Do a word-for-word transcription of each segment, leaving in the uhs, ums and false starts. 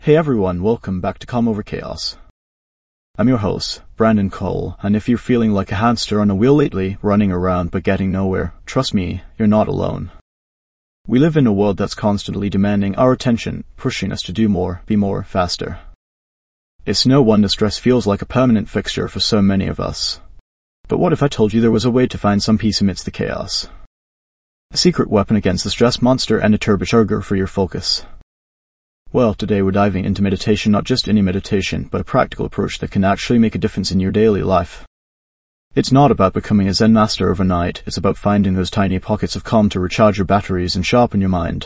Hey everyone, welcome back to Calm Over Chaos. I'm your host, Brandon Cole, and if you're feeling like a hamster on a wheel lately, running around but getting nowhere, trust me, you're not alone. We live in a world that's constantly demanding our attention, pushing us to do more, be more, faster. It's no wonder stress feels like a permanent fixture for so many of us. But what if I told you there was a way to find some peace amidst the chaos? A secret weapon against the stress monster and a turbocharger for your focus. Well, today we're diving into meditation, not just any meditation, but a practical approach that can actually make a difference in your daily life. It's not about becoming a Zen master overnight, it's about finding those tiny pockets of calm to recharge your batteries and sharpen your mind.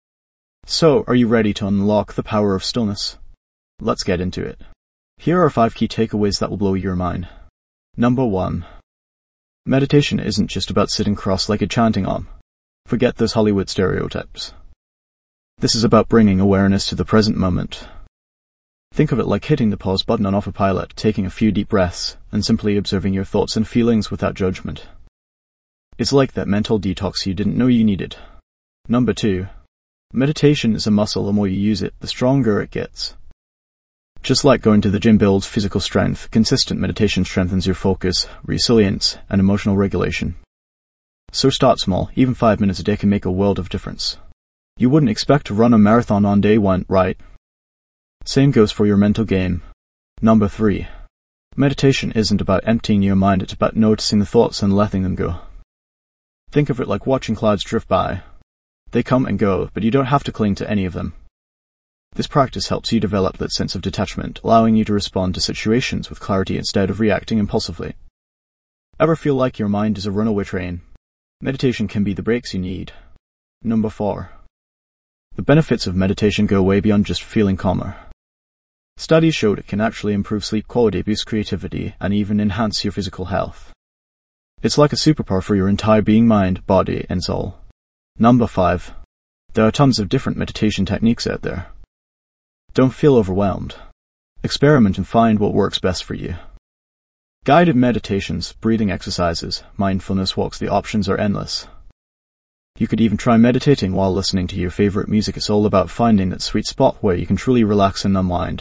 So, are you ready to unlock the power of stillness? Let's get into it. Here are five key takeaways that will blow your mind. Number one. Meditation isn't just about sitting cross-legged chanting Om. Forget those Hollywood stereotypes. This is about bringing awareness to the present moment. Think of it like hitting the pause button on autopilot, taking a few deep breaths, and simply observing your thoughts and feelings without judgment. It's like that mental detox you didn't know you needed. Number two. Meditation is a muscle. The more you use it, the stronger it gets. Just like going to the gym builds physical strength, consistent meditation strengthens your focus, resilience, and emotional regulation. So start small. Even five minutes a day can make a world of difference. You wouldn't expect to run a marathon on day one, right? Same goes for your mental game. Number three. Meditation isn't about emptying your mind, it's about noticing the thoughts and letting them go. Think of it like watching clouds drift by. They come and go, but you don't have to cling to any of them. This practice helps you develop that sense of detachment, allowing you to respond to situations with clarity instead of reacting impulsively. Ever feel like your mind is a runaway train? Meditation can be the brakes you need. Number four. The benefits of meditation go way beyond just feeling calmer. Studies showed it can actually improve sleep quality, boost creativity, and even enhance your physical health. It's like a superpower for your entire being, mind, body, and soul. Number five. There are tons of different meditation techniques out there. Don't feel overwhelmed. Experiment and find what works best for you. Guided meditations, breathing exercises, mindfulness walks, the options are endless. You could even try meditating while listening to your favorite music. It's all about finding that sweet spot where you can truly relax and unwind.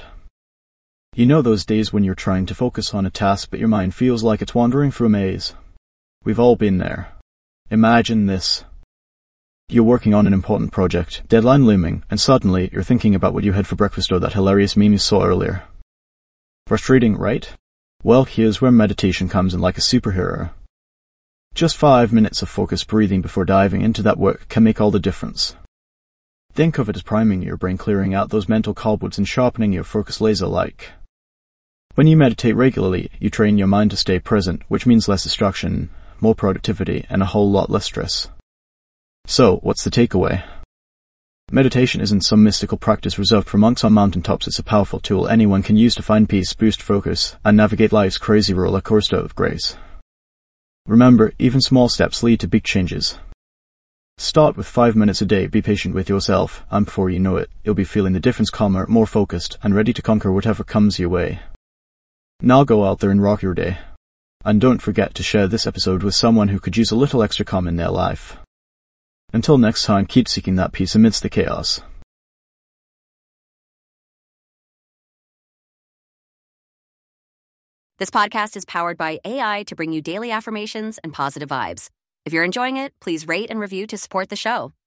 You know those days when you're trying to focus on a task but your mind feels like it's wandering through a maze? We've all been there. Imagine this. You're working on an important project, deadline looming, and suddenly you're thinking about what you had for breakfast or that hilarious meme you saw earlier. Frustrating, right? Well, here's where meditation comes in like a superhero. Just five minutes of focused breathing before diving into that work can make all the difference. Think of it as priming your brain, clearing out those mental cobwebs and sharpening your focus laser-like. When you meditate regularly, you train your mind to stay present, which means less distraction, more productivity, and a whole lot less stress. So, what's the takeaway? Meditation isn't some mystical practice reserved for monks on mountaintops. It's a powerful tool anyone can use to find peace, boost focus, and navigate life's crazy roller coaster of grace. Remember, even small steps lead to big changes. Start with five minutes a day, be patient with yourself, and before you know it, you'll be feeling the difference, calmer, more focused, and ready to conquer whatever comes your way. Now go out there and rock your day. And don't forget to share this episode with someone who could use a little extra calm in their life. Until next time, keep seeking that peace amidst the chaos. This podcast is powered by A I to bring you daily affirmations and positive vibes. If you're enjoying it, please rate and review to support the show.